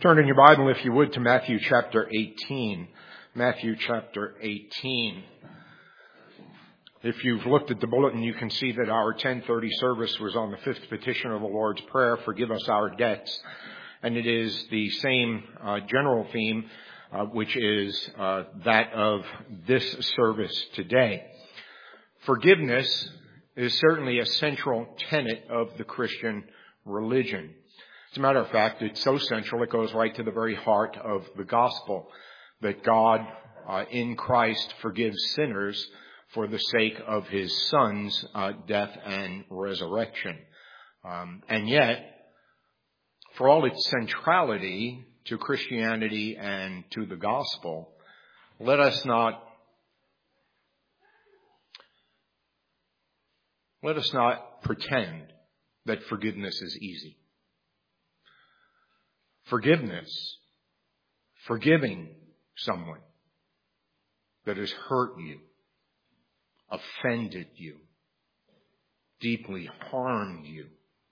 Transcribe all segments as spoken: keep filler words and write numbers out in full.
Turn in your Bible, if you would, to Matthew chapter eighteen. Matthew chapter eighteen. If you've looked at the bulletin, you can see that our ten thirty service was on the fifth petition of the Lord's Prayer, forgive us our debts. And it is the same uh, general theme, uh, which is uh, that of this service today. Forgiveness is certainly a central tenet of the Christian religion. As a matter of fact, it's so central it goes right to the very heart of the gospel, that God uh, in Christ forgives sinners for the sake of his Son's uh, death and resurrection. Um, and yet, for all its centrality to Christianity and to the gospel, let us not let us not pretend that forgiveness is easy. Forgiveness, forgiving someone that has hurt you, offended you, deeply harmed you,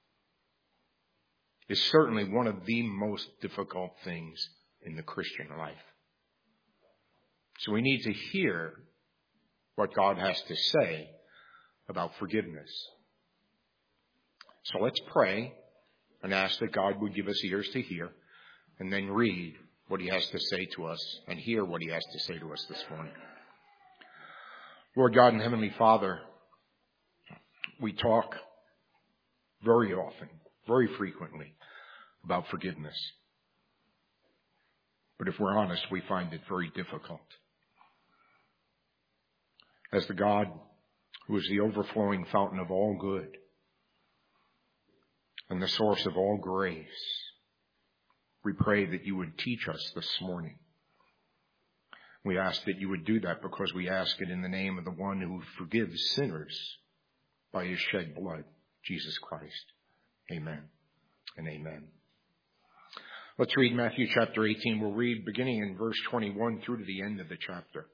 is certainly one of the most difficult things in the Christian life. So we need to hear what God has to say about forgiveness. So let's pray and ask that God would give us ears to hear, and then read what he has to say to us and hear what he has to say to us this morning. Lord God and Heavenly Father, we talk very often, very frequently about forgiveness. But if we're honest, we find it very difficult. As the God who is the overflowing fountain of all good and the source of all grace, we pray that you would teach us this morning. We ask that you would do that because we ask it in the name of the one who forgives sinners by his shed blood, Jesus Christ. Amen and amen. Let's read Matthew chapter eighteen. We'll read beginning in verse twenty-one through to the end of the chapter.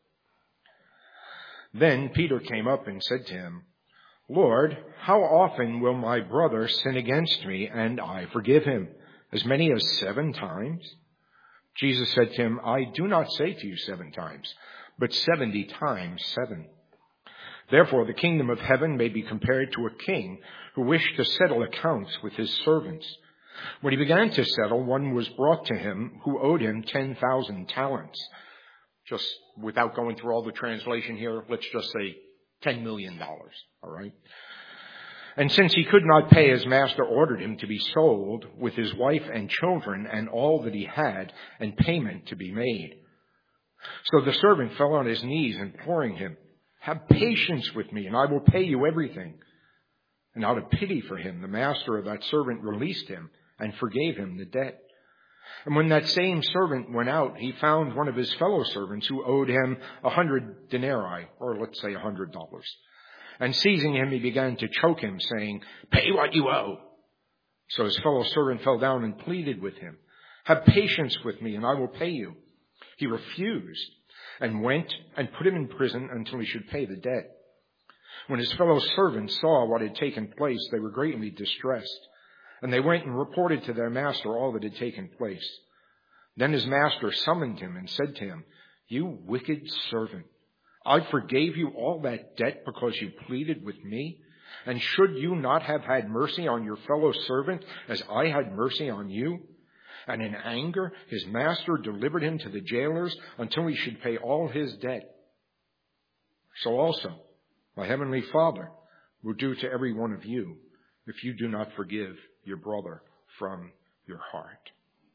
Then Peter came up and said to him, Lord, how often will my brother sin against me and I forgive him? As many as seven times? Jesus said to him, I do not say to you seven times, but seventy times seven. Therefore the kingdom of heaven may be compared to a king who wished to settle accounts with his servants. When he began to settle, one was brought to him who owed him ten thousand talents. Just without going through all the translation here, let's just say ten million dollars, all right? And since he could not pay, his master ordered him to be sold with his wife and children and all that he had, and payment to be made. So the servant fell on his knees, imploring him, have patience with me, and I will pay you everything. And out of pity for him, the master of that servant released him and forgave him the debt. And when that same servant went out, he found one of his fellow servants who owed him a hundred denarii, or let's say a hundred dollars. And seizing him, he began to choke him, saying, pay what you owe. So his fellow servant fell down and pleaded with him, have patience with me, and I will pay you. He refused and went and put him in prison until he should pay the debt. When his fellow servants saw what had taken place, they were greatly distressed. And they went and reported to their master all that had taken place. Then his master summoned him and said to him, you wicked servant, I forgave you all that debt because you pleaded with me. And should you not have had mercy on your fellow servant as I had mercy on you? And in anger, his master delivered him to the jailers until he should pay all his debt. So also, my heavenly Father will do to every one of you if you do not forgive your brother from your heart.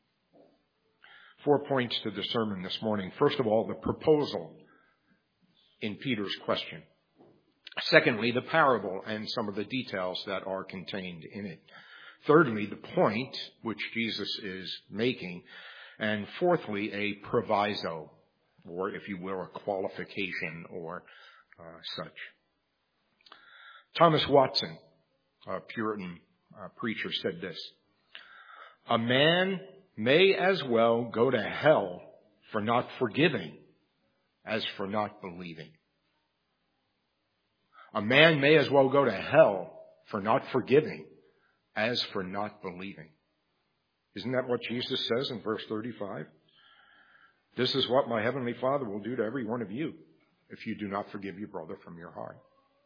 Four points to the sermon this morning. First of all, the proposal in Peter's question. Secondly, the parable and some of the details that are contained in it. Thirdly, the point which Jesus is making. And fourthly, a proviso, or if you will, a qualification or uh, such. Thomas Watson, a Puritan uh, preacher, said this, a man may as well go to hell for not forgiving as for not believing. A man may as well go to hell for not forgiving as for not believing. Isn't that what Jesus says in verse thirty-five? This is what my heavenly Father will do to every one of you if you do not forgive your brother from your heart.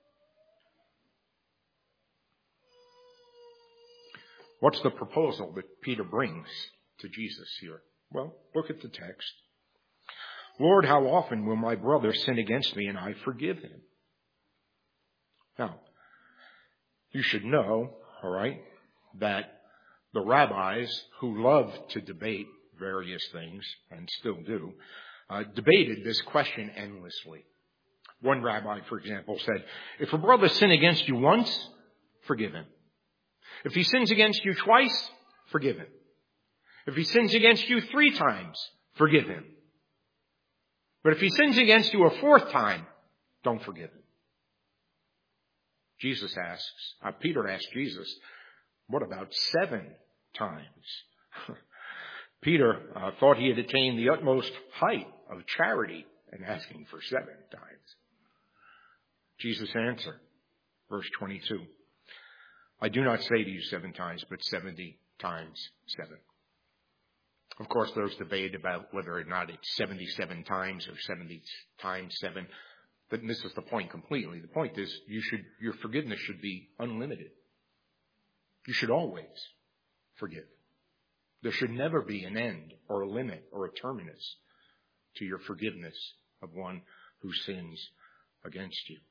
What's the proposal that Peter brings to Jesus here? Well, look at the text. Lord, how often will my brother sin against me and I forgive him? Now, you should know, all right, that the rabbis who love to debate various things, and still do, uh, debated this question endlessly. One rabbi, for example, said, if a brother sin against you once, forgive him. If he sins against you twice, forgive him. If he sins against you three times, forgive him. But if he sins against you a fourth time, don't forgive him. Jesus asks, uh, Peter asked Jesus, what about seven times? Peter uh, thought he had attained the utmost height of charity in asking for seven times. Jesus answered, verse twenty-two, I do not say to you seven times, but seventy times seven. Of course, there's debate about whether or not it's seventy-seven times or seventy times seven. But misses the point completely. The point is, you should, your forgiveness should be unlimited. You should always forgive. There should never be an end or a limit or a terminus to your forgiveness of one who sins against you.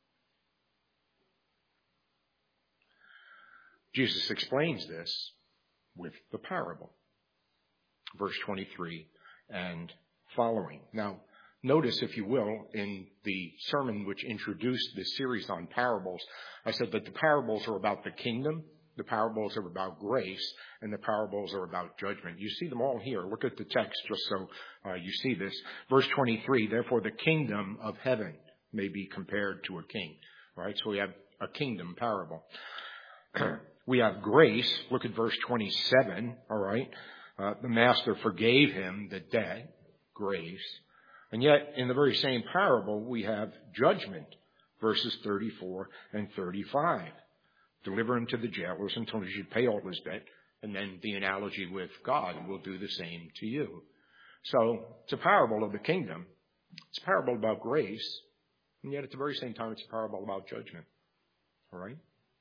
Jesus explains this with the parable. Verse twenty-three and following. Now, notice, if you will, in the sermon which introduced this series on parables, I said that the parables are about the kingdom, the parables are about grace, and the parables are about judgment. You see them all here. Look at the text just so uh, you see this. Verse twenty-three, therefore the kingdom of heaven may be compared to a king. Right? So we have a kingdom parable. We have grace. Look at verse twenty-seven. All right. Uh, the master forgave him the debt, grace. And yet, in the very same parable, we have judgment, verses thirty-four and thirty-five. Deliver him to the jailers until he should pay all his debt. And then the analogy with God will do the same to you. So, it's a parable of the kingdom. It's a parable about grace. And yet, at the very same time, it's a parable about judgment. All right?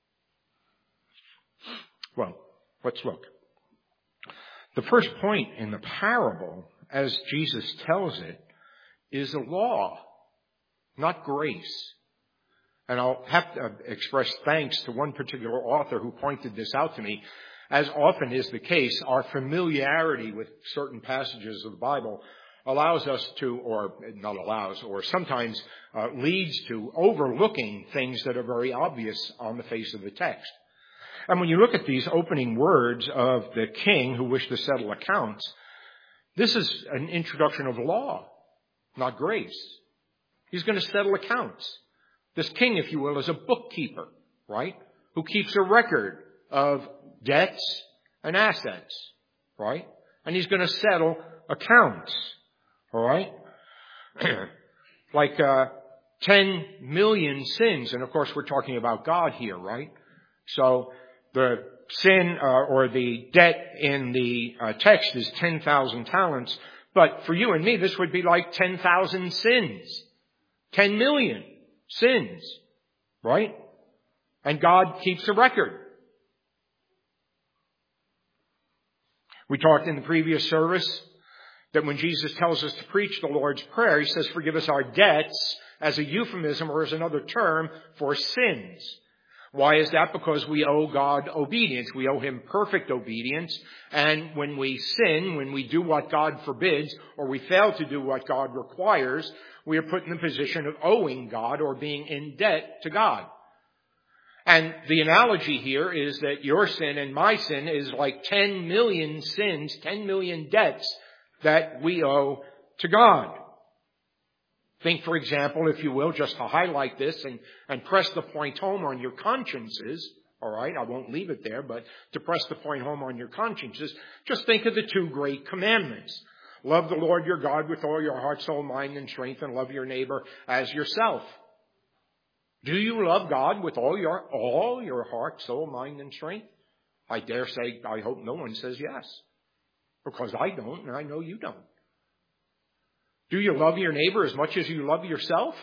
Well, let's look. The first point in the parable, as Jesus tells it, is a law, not grace. And I'll have to express thanks to one particular author who pointed this out to me. As often is the case, our familiarity with certain passages of the Bible allows us to, or not allows, or sometimes uh, leads to overlooking things that are very obvious on the face of the text. And when you look at these opening words of the king who wished to settle accounts, this is an introduction of law, not grace. He's going to settle accounts. This king, if you will, is a bookkeeper, right? Who keeps a record of debts and assets, right? And he's going to settle accounts, all right? like uh, ten million sins. And of course, we're talking about God here, right? So the sin uh, or the debt in the uh, text is ten thousand talents. But for you and me, this would be like ten thousand sins. ten million sins. Right? And God keeps a record. We talked in the previous service that when Jesus tells us to preach the Lord's Prayer, He says, forgive us our debts as a euphemism or as another term for sins. Why is that? Because we owe God obedience. We owe Him perfect obedience. And when we sin, when we do what God forbids, or we fail to do what God requires, we are put in the position of owing God or being in debt to God. And the analogy here is that your sin and my sin is like ten million sins, ten million debts that we owe to God. Think, for example, if you will, just to highlight this and, and press the point home on your consciences, all right? I won't leave it there, but to press the point home on your consciences, just think of the two great commandments. Love the Lord your God with all your heart, soul, mind, and strength, and love your neighbor as yourself. Do you love God with all your, all your heart, soul, mind, and strength? I dare say, I hope no one says yes. Because I don't, and I know you don't. Do you love your neighbor as much as you love yourself?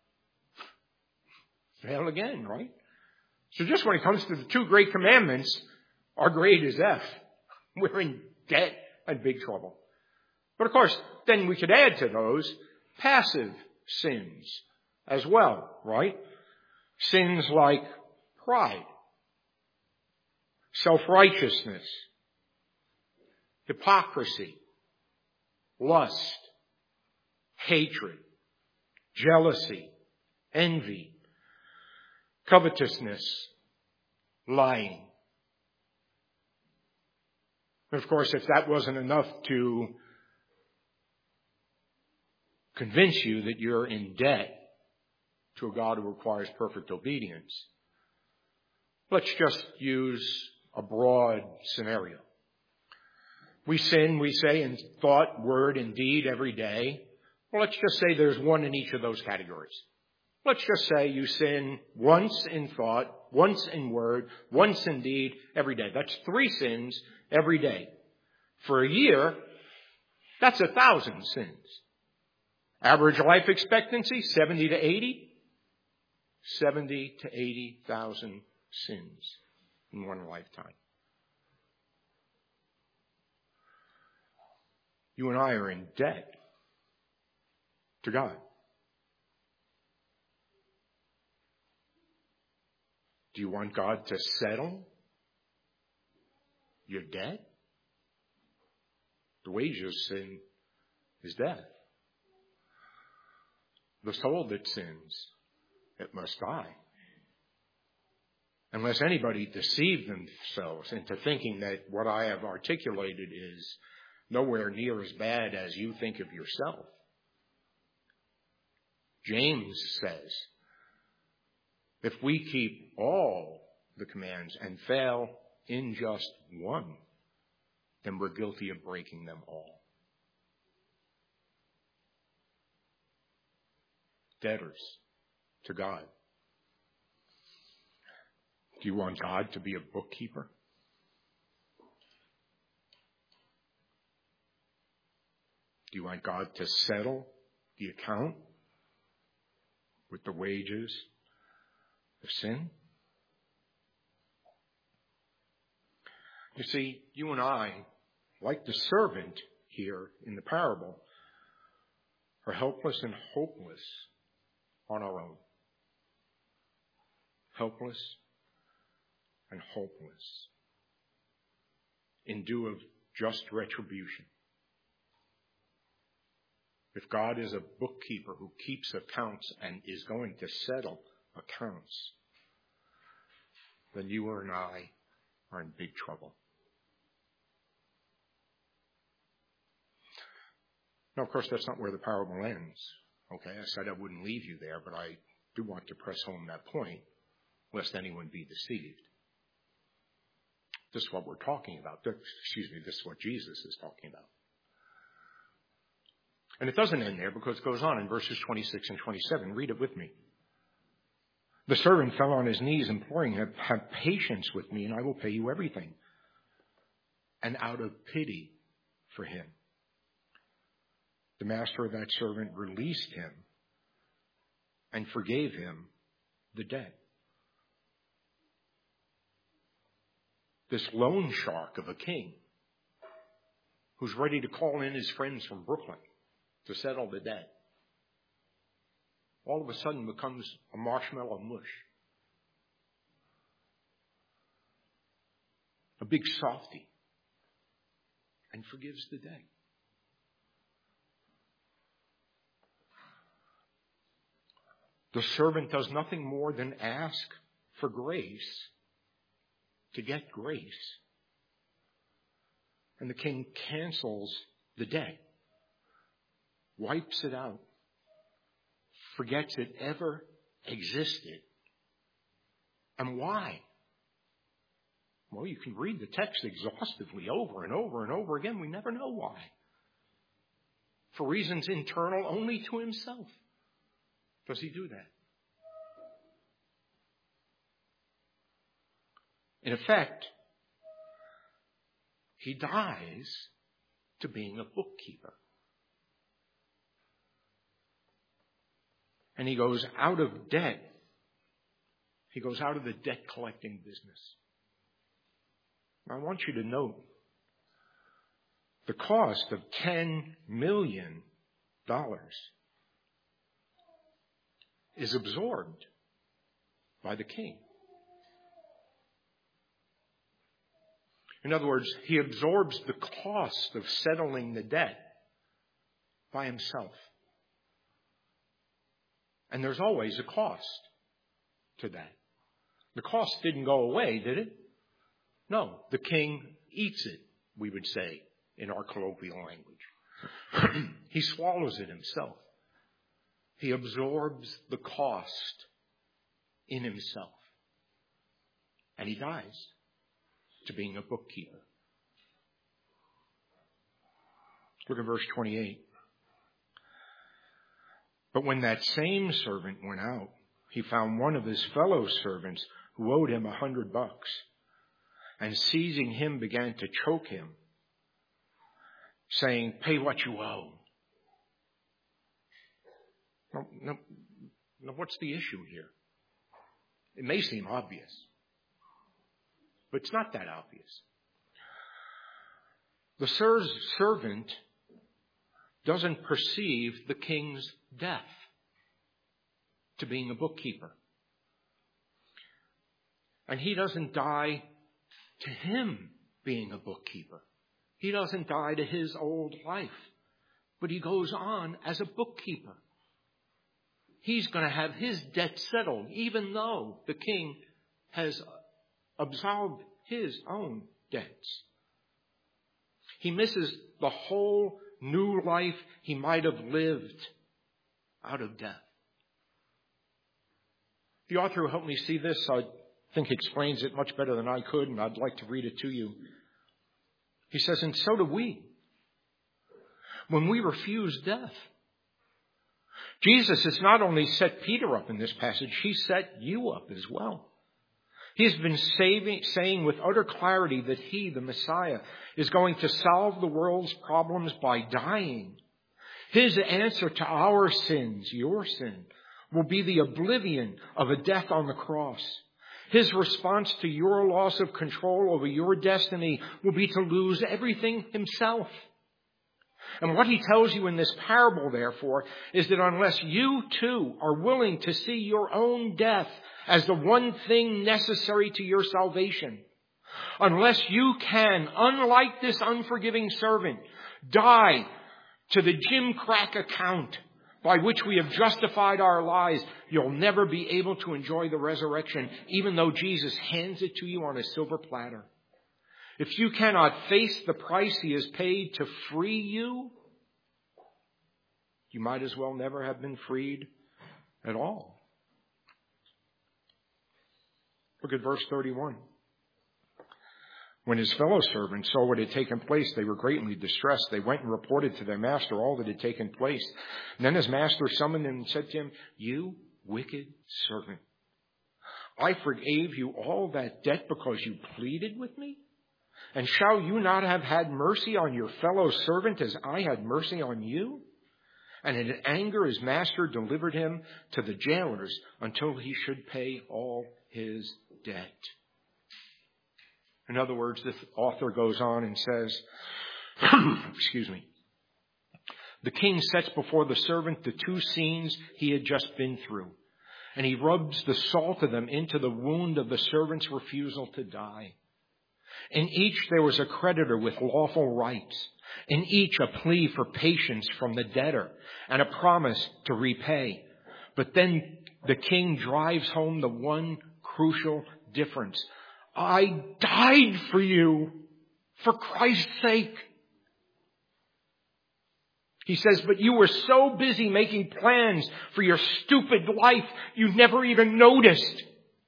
Fail again, right? So just when it comes to the two great commandments, our grade is F. We're in debt and big trouble. But of course, then we could add to those passive sins as well, right? Sins like pride, self-righteousness, hypocrisy, lust, hatred, jealousy, envy, covetousness, lying. And of course, if that wasn't enough to convince you that you're in debt to a God who requires perfect obedience, let's just use a broad scenario. We sin, we say, in thought, word, and deed every day. Well, let's just say there's one in each of those categories. Let's just say you sin once in thought, once in word, once in deed, every day. That's three sins every day. For a year, that's a thousand sins. Average life expectancy, seventy to eighty. seventy to eighty thousand sins in one lifetime. You and I are in debt to God. Do you want God to settle your debt? The wages of sin is death. The soul that sins, it must die. Unless anybody deceive themselves into thinking that what I have articulated is nowhere near as bad as you think of yourself. James says, if we keep all the commands and fail in just one, then we're guilty of breaking them all. Debtors to God. Do you want God to be a bookkeeper? Do you want God to settle the account with the wages of sin? You see, you and I, like the servant here in the parable, are helpless and hopeless on our own. Helpless and hopeless in due of just retribution. If God is a bookkeeper who keeps accounts and is going to settle accounts, then you and I are in big trouble. Now, of course, that's not where the parable ends. Okay, I said I wouldn't leave you there, but I do want to press home that point, lest anyone be deceived. This is what we're talking about. Excuse me, this is what Jesus is talking about. And it doesn't end there because it goes on in verses twenty-six and twenty-seven. Read it with me. The servant fell on his knees, imploring him, have patience with me, and I will pay you everything. And out of pity for him, the master of that servant released him and forgave him the debt. This loan shark of a king who's ready to call in his friends from Brooklyn to settle the debt, all of a sudden becomes a marshmallow mush. A big softy. And forgives the debt. The servant does nothing more than ask for grace to get grace. And the king cancels the debt, wipes it out, forgets it ever existed. And why? Well, you can read the text exhaustively over and over and over again. We never know why. For reasons internal only to himself does he do that. In effect, He dies to being a bookkeeper. And he goes out of debt. He goes out of the debt collecting business. I want you to note the cost of ten million dollars is absorbed by the king. In other words, he absorbs the cost of settling the debt by himself. And there's always a cost to that. The cost didn't go away, did it? No, the king eats it, we would say in our colloquial language. He swallows it himself. He absorbs the cost in himself. And he dies to being a bookkeeper. Look at verse twenty-eight. But when that same servant went out, he found one of his fellow servants who owed him a hundred bucks. And seizing him, began to choke him, saying, "Pay what you owe." Now, now, now, what's the issue here? It may seem obvious, but it's not that obvious. The servant doesn't perceive the king's death to being a bookkeeper. And he doesn't die to him being a bookkeeper. He doesn't die to his old life, but he goes on as a bookkeeper. He's going to have his debt settled, even though the king has absolved his own debts. He misses the whole new life he might have lived out of death. The author who helped me see this, I think, explains it much better than I could, and I'd like to read it to you. He says, "And so do we. When we refuse death, Jesus has not only set Peter up in this passage, he set you up as well. He has been saving, saying with utter clarity that he, the Messiah, is going to solve the world's problems by dying. His answer to our sins, your sin, will be the oblivion of a death on the cross. His response to your loss of control over your destiny will be to lose everything himself. And what he tells you in this parable, therefore, is that unless you too are willing to see your own death as the one thing necessary to your salvation, unless you can, unlike this unforgiving servant, die to the Jim Crack account by which we have justified our lives, you'll never be able to enjoy the resurrection, even though Jesus hands it to you on a silver platter. If you cannot face the price he has paid to free you, you might as well never have been freed at all. Look at verse thirty-one. When his fellow servants saw what had taken place, they were greatly distressed. They went and reported to their master all that had taken place. And then his master summoned him and said to him, "You wicked servant, I forgave you all that debt because you pleaded with me? And shall you not have had mercy on your fellow servant as I had mercy on you?" And in anger his master delivered him to the jailers until he should pay all his debt. In other words, the author goes on and says, excuse me, the king sets before the servant the two scenes he had just been through, and he rubs the salt of them into the wound of the servant's refusal to die. In each there was a creditor with lawful rights. In each a plea for patience from the debtor and a promise to repay. But then the king drives home the one crucial difference. I died for you for Christ's sake. He says, but you were so busy making plans for your stupid life, you never even noticed.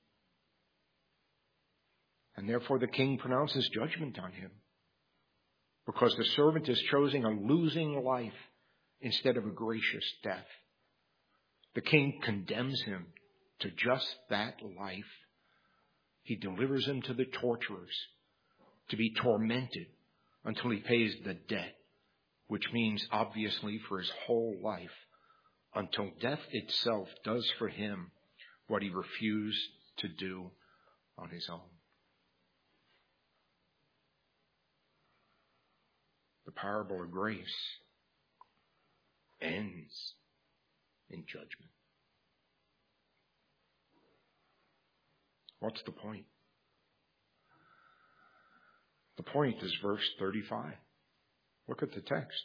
And therefore the king pronounces judgment on him, because the servant is choosing a losing life instead of a gracious death. The king condemns him to just that life. He delivers him to the torturers to be tormented until he pays the debt, which means obviously for his whole life, until death itself does for him what he refused to do on his own. The parable of grace ends in judgment. What's the point? The point is verse thirty-five. Look at the text.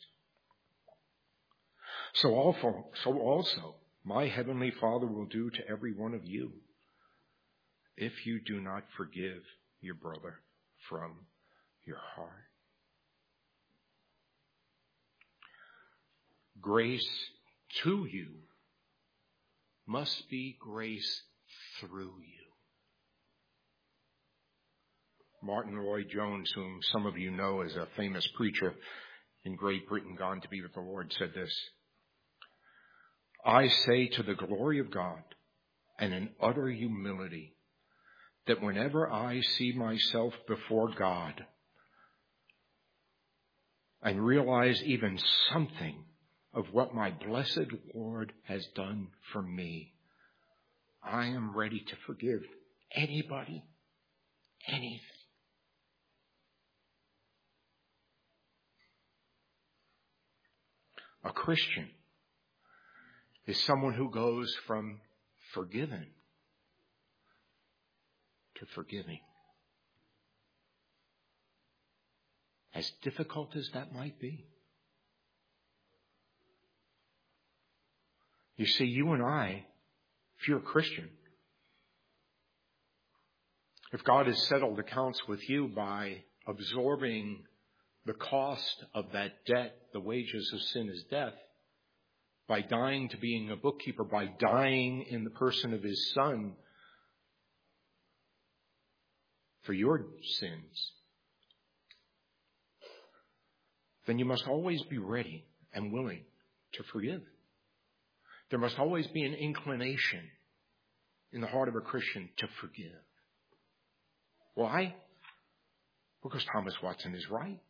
So also, so also, my heavenly Father will do to every one of you if you do not forgive your brother from your heart. Grace to you must be grace through you. Martin Lloyd-Jones, whom some of you know as a famous preacher in Great Britain, gone to be with the Lord, said this: I say to the glory of God and in utter humility that whenever I see myself before God and realize even something of what my blessed Lord has done for me, I am ready to forgive anybody, anything. A Christian is someone who goes from forgiven to forgiving. As difficult as that might be. You see, you and I, if you're a Christian, if God has settled accounts with you by absorbing the cost of that debt, the wages of sin is death, by dying to being a bookkeeper, by dying in the person of his Son for your sins, then you must always be ready and willing to forgive. There must always be an inclination in the heart of a Christian to forgive. Why? Because Thomas Watson is right.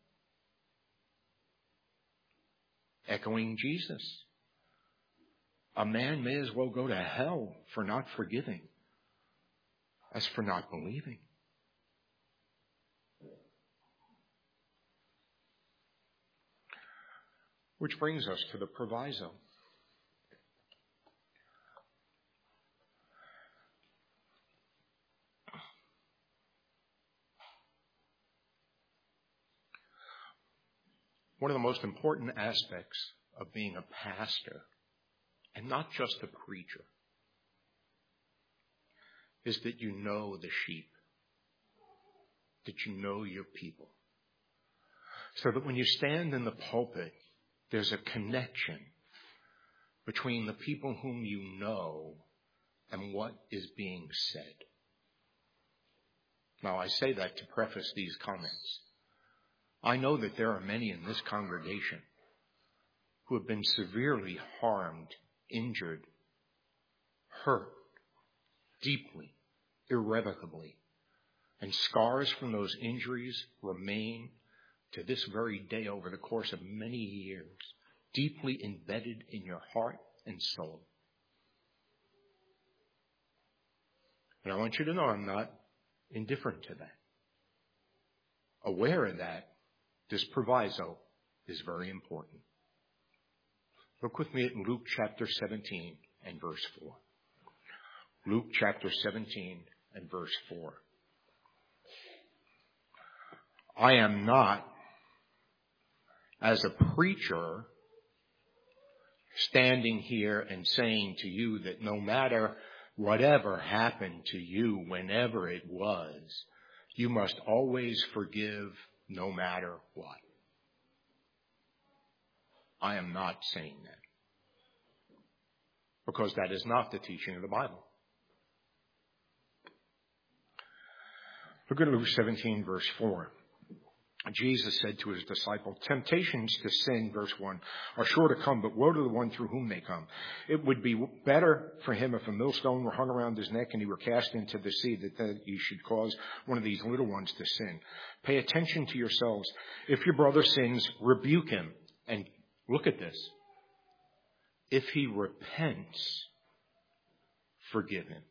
Echoing Jesus. A man may as well go to hell for not forgiving as for not believing. Which brings us to the proviso. One of the most important aspects of being a pastor, and not just a preacher, is that you know the sheep, that you know your people. So that when you stand in the pulpit, there's a connection between the people whom you know and what is being said. Now, I say that to preface these comments. I know that there are many in this congregation who have been severely harmed, injured, hurt, deeply, irrevocably. And scars from those injuries remain to this very day over the course of many years, deeply embedded in your heart and soul. And I want you to know I'm not indifferent to that. Aware of that, this proviso is very important. Look with me at Luke chapter seventeen and verse four. Luke chapter seventeen and verse four. I am not, as a preacher, standing here and saying to you that no matter whatever happened to you, whenever it was, you must always forgive no matter what. I am not saying that. Because that is not the teaching of the Bible. Look at Luke seventeen, verse four. Jesus said to his disciple, temptations to sin, verse one, are sure to come, but woe to the one through whom they come. It would be better for him if a millstone were hung around his neck and he were cast into the sea, that, that he should cause one of these little ones to sin. Pay attention to yourselves. If your brother sins, rebuke him. And look at this. If he repents, forgive him.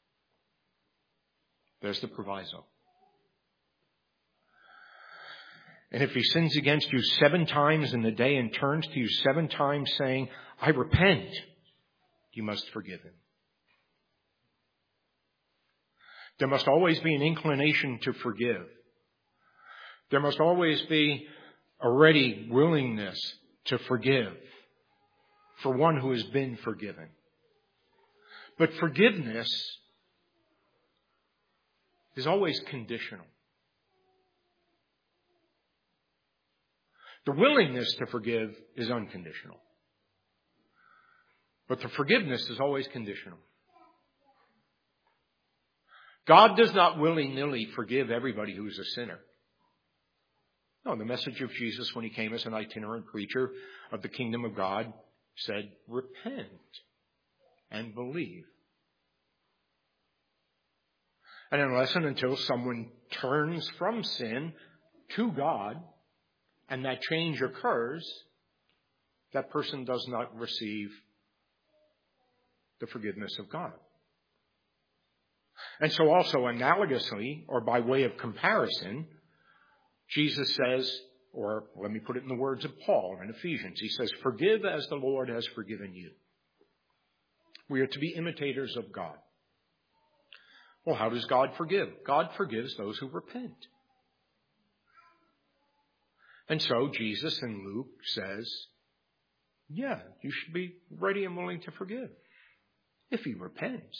There's the proviso. And if he sins against you seven times in the day and turns to you seven times saying, I repent, you must forgive him. There must always be an inclination to forgive. There must always be a ready willingness to forgive for one who has been forgiven. But forgiveness is always conditional. The willingness to forgive is unconditional. But the forgiveness is always conditional. God does not willy-nilly forgive everybody who is a sinner. No, the message of Jesus when he came as an itinerant preacher of the kingdom of God said, repent and believe. And unless and until someone turns from sin to God, and that change occurs, that person does not receive the forgiveness of God. And so also analogously, or by way of comparison, Jesus says, or let me put it in the words of Paul in Ephesians, he says, forgive as the Lord has forgiven you. We are to be imitators of God. Well, how does God forgive? God forgives those who repent. And so Jesus in Luke says, yeah, you should be ready and willing to forgive if he repents.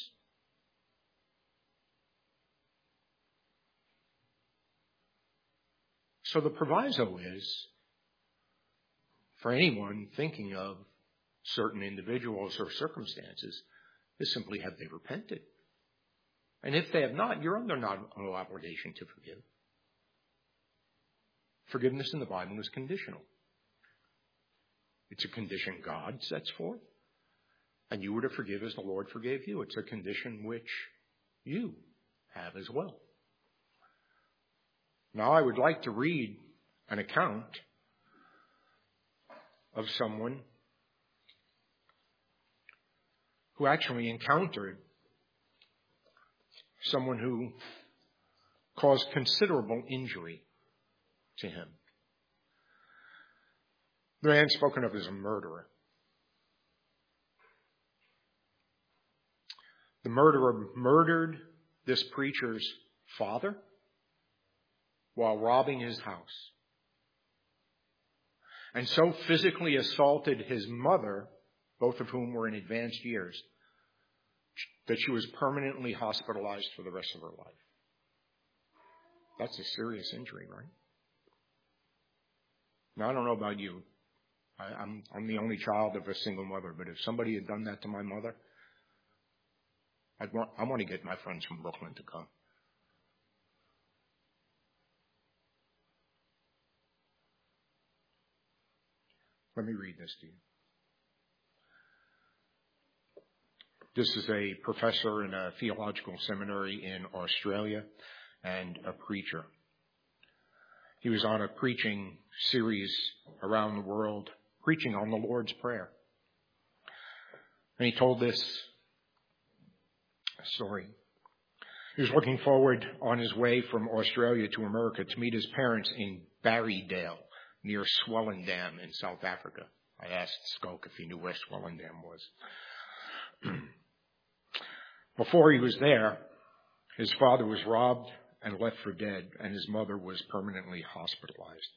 So the proviso is, for anyone thinking of certain individuals or circumstances, is simply have they repented? And if they have not, you're under no obligation to forgive. Forgiveness in the Bible is conditional. It's a condition God sets forth. And you were to forgive as the Lord forgave you. It's a condition which you have as well. Now, I would like to read an account of someone who actually encountered someone who caused considerable injury to him. The man spoken of as a murderer. The murderer murdered this preacher's father while robbing his house, and so physically assaulted his mother, both of whom were in advanced years, that she was permanently hospitalized for the rest of her life. That's a serious injury, right? Now, I don't know about you. I, I'm, I'm the only child of a single mother, but if somebody had done that to my mother, I'd want, I want to get my friends from Brooklyn to come. Let me read this to you. This is a professor in a theological seminary in Australia and a preacher. He was on a preaching series around the world, preaching on the Lord's Prayer. And he told this story. He was looking forward on his way from Australia to America to meet his parents in Barrydale, near Swellendam in South Africa. I asked Skoke if he knew where Swellendam was. Before he was there, his father was robbed and left for dead, and his mother was permanently hospitalized.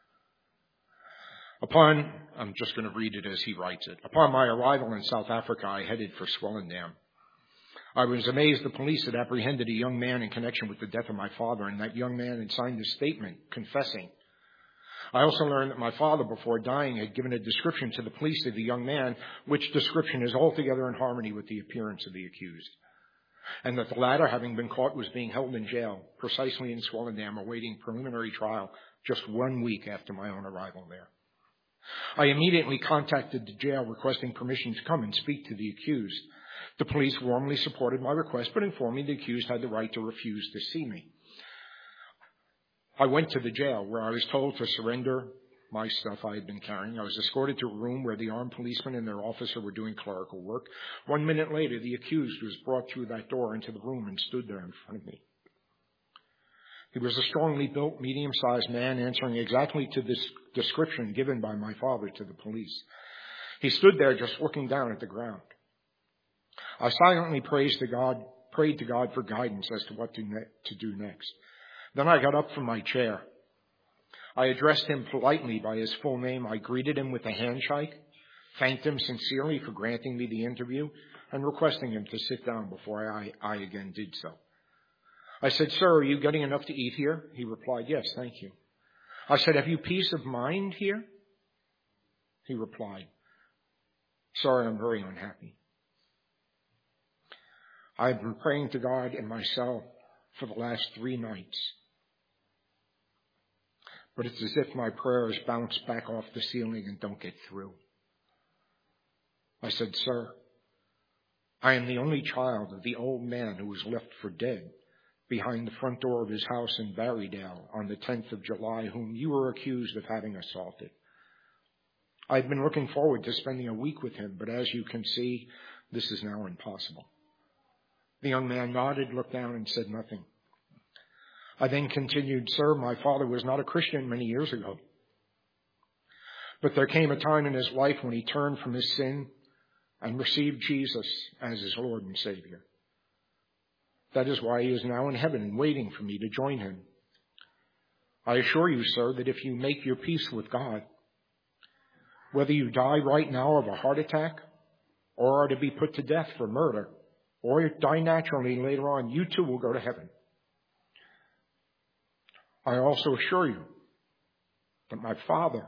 Upon, I'm just going to read it as he writes it. Upon my arrival in South Africa, I headed for Swellendam. I was amazed the police had apprehended a young man in connection with the death of my father, and that young man had signed a statement confessing. I also learned that my father, before dying, had given a description to the police of the young man, which description is altogether in harmony with the appearance of the accused, and that the latter, having been caught, was being held in jail, precisely in Swellendam, awaiting preliminary trial just one week after my own arrival there. I immediately contacted the jail requesting permission to come and speak to the accused. The police warmly supported my request, but informed me the accused had the right to refuse to see me. I went to the jail, where I was told to surrender my stuff I had been carrying. I was escorted to a room where the armed policeman and their officer were doing clerical work. One minute later, the accused was brought through that door into the room and stood there in front of me. He was a strongly built, medium-sized man, answering exactly to this description given by my father to the police. He stood there just looking down at the ground. I silently praised to God, prayed to God for guidance as to what to, ne- to do next. Then I got up from my chair. I addressed him politely by his full name. I greeted him with a handshake, thanked him sincerely for granting me the interview, and requesting him to sit down before I, I again did so. I said, "Sir, are you getting enough to eat here?" He replied, "Yes, thank you." I said, "Have you peace of mind here?" He replied, "Sorry, I'm very unhappy. I've been praying to God in my cell for the last three nights. But it's as if my prayers bounce back off the ceiling and don't get through." I said, "Sir, I am the only child of the old man who was left for dead behind the front door of his house in Barrydale on the tenth of July, whom you were accused of having assaulted. I've been looking forward to spending a week with him, but as you can see, this is now impossible." The young man nodded, looked down, and said nothing. I then continued, "Sir, my father was not a Christian many years ago. But there came a time in his life when he turned from his sin and received Jesus as his Lord and Savior. That is why he is now in heaven and waiting for me to join him. I assure you, sir, that if you make your peace with God, whether you die right now of a heart attack or are to be put to death for murder or die naturally later on, you too will go to heaven. I also assure you that my father,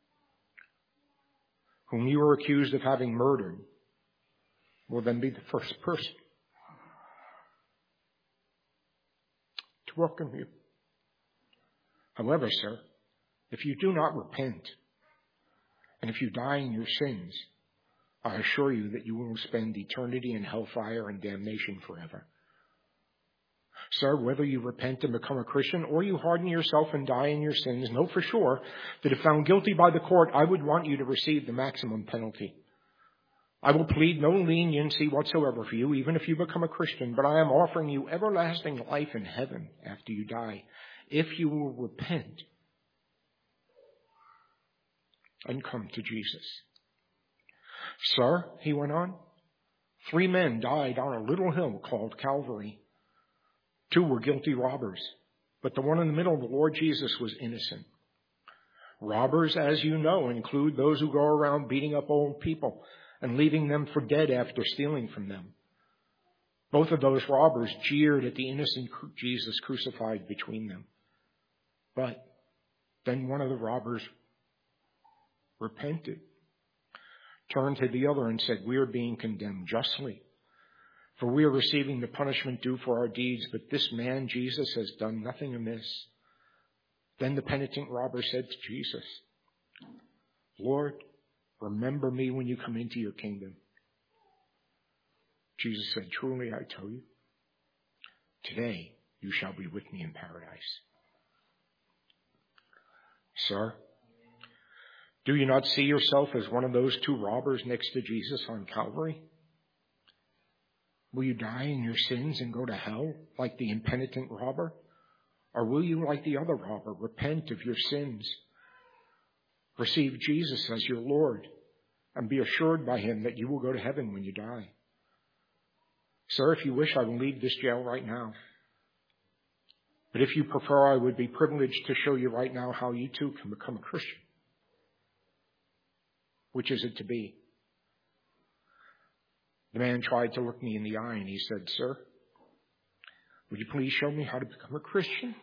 whom you were accused of having murdered, will then be the first person to welcome you. However, sir, if you do not repent, and if you die in your sins, I assure you that you will spend eternity in hellfire and damnation forever. Sir, whether you repent and become a Christian or you harden yourself and die in your sins, know for sure that if found guilty by the court, I would want you to receive the maximum penalty. I will plead no leniency whatsoever for you, even if you become a Christian, but I am offering you everlasting life in heaven after you die, if you will repent and come to Jesus. Sir, he went on, three men died on a little hill called Calvary. Two were guilty robbers, but the one in the middle, the Lord Jesus, was innocent. Robbers, as you know, include those who go around beating up old people and leaving them for dead after stealing from them. Both of those robbers jeered at the innocent Jesus crucified between them. But then one of the robbers repented, turned to the other and said, "We are being condemned justly, for we are receiving the punishment due for our deeds, but this man, Jesus, has done nothing amiss." Then the penitent robber said to Jesus, "Lord, remember me when you come into your kingdom." Jesus said, "Truly I tell you, today you shall be with me in paradise." Sir, do you not see yourself as one of those two robbers next to Jesus on Calvary? Will you die in your sins and go to hell like the impenitent robber? Or will you, like the other robber, repent of your sins, receive Jesus as your Lord, and be assured by him that you will go to heaven when you die? Sir, if you wish, I will leave this jail right now. But if you prefer, I would be privileged to show you right now how you too can become a Christian. Which is it to be? The man tried to look me in the eye and he said, "Sir, would you please show me how to become a Christian?"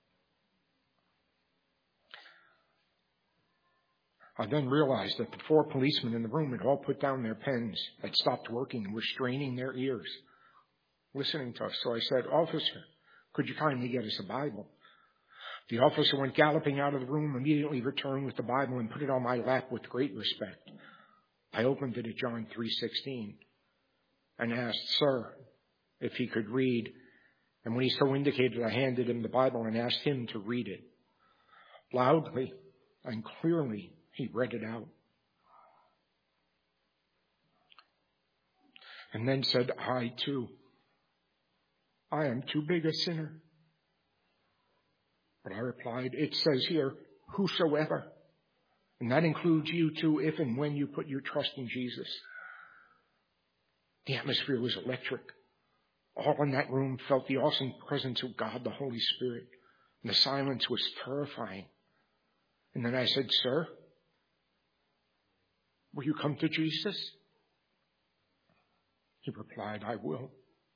I then realized that the four policemen in the room had all put down their pens, had stopped working, and were straining their ears, listening to us. So I said, "Officer, could you kindly get us a Bible?" The officer went galloping out of the room, immediately returned with the Bible and put it on my lap with great respect. I opened it at John three sixteen and asked, "Sir, if he could read." And when he so indicated, I handed him the Bible and asked him to read it. Loudly and clearly, he read it out. And then said, "I too, I am too big a sinner." But I replied, "It says here, whosoever. And that includes you too, if and when you put your trust in Jesus." The atmosphere was electric. All in that room felt the awesome presence of God, the Holy Spirit. And the silence was terrifying. And then I said, "Sir, will you come to Jesus?" He replied, "I will."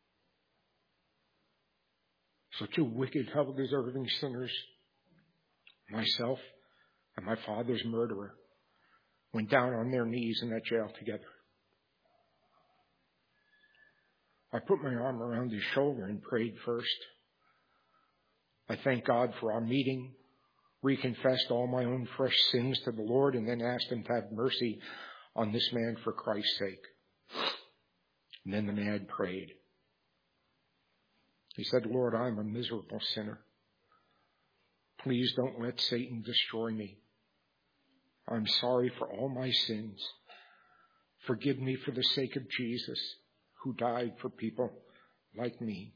So two wicked, hell-deserving sinners, myself and my father's murderer, went down on their knees in that jail together. I put my arm around his shoulder and prayed first. I thanked God for our meeting, reconfessed all my own fresh sins to the Lord, and then asked him to have mercy on this man for Christ's sake. And then the man prayed. He said, "Lord, I'm a miserable sinner. Please don't let Satan destroy me. I'm sorry for all my sins. Forgive me for the sake of Jesus, who died for people like me."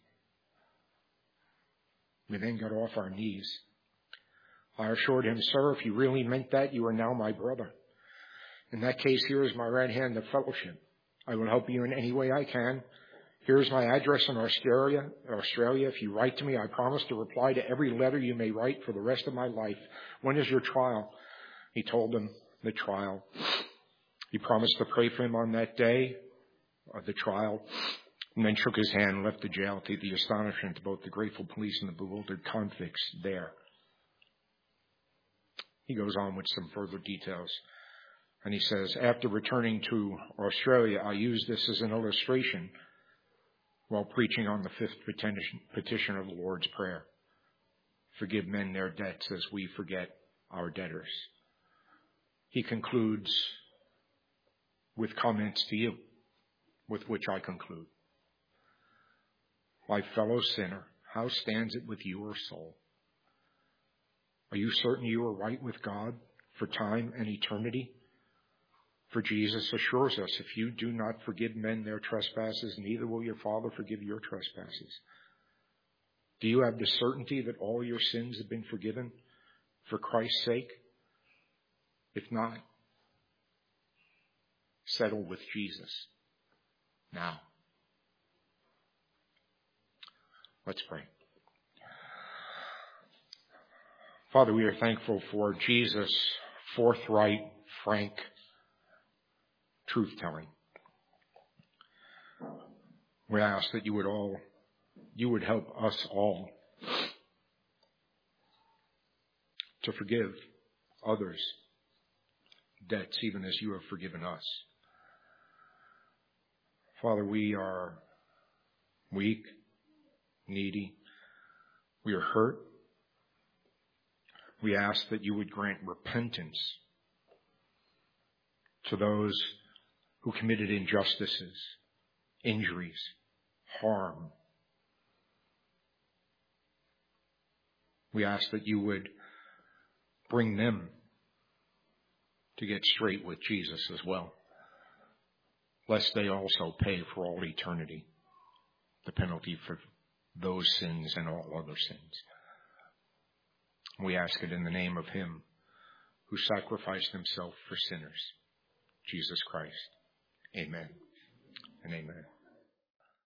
We then got off our knees. I assured him, "Sir, if you really meant that, you are now my brother. In that case, here is my right hand of fellowship. I will help you in any way I can. Here's my address in Australia. Australia. If you write to me, I promise to reply to every letter you may write for the rest of my life. When is your trial?" He told them the trial. He promised to pray for him on that day of the trial, and then shook his hand and left the jail, to the astonishment of both the grateful police and the bewildered convicts there. He goes on with some further details. And he says, "After returning to Australia, I used this as an illustration while preaching on the fifth petition, petition of the Lord's Prayer. Forgive men their debts as we forget our debtors." He concludes with comments to you, with which I conclude. "My fellow sinner, how stands it with your soul? Are you certain you are right with God for time and eternity? For Jesus assures us, if you do not forgive men their trespasses, neither will your Father forgive your trespasses. Do you have the certainty that all your sins have been forgiven for Christ's sake? If not, settle with Jesus now." Let's pray. Father, we are thankful for Jesus' forthright, frank truth-telling. We ask that you would all, you would help us all to forgive others' debts, even as you have forgiven us. Father, we are weak, needy. We are hurt. We ask that you would grant repentance to those who committed injustices, injuries, harm. We ask that you would bring them to get straight with Jesus as well, lest they also pay for all eternity the penalty for those sins and all other sins. We ask it in the name of him who sacrificed himself for sinners, Jesus Christ. Amen and amen.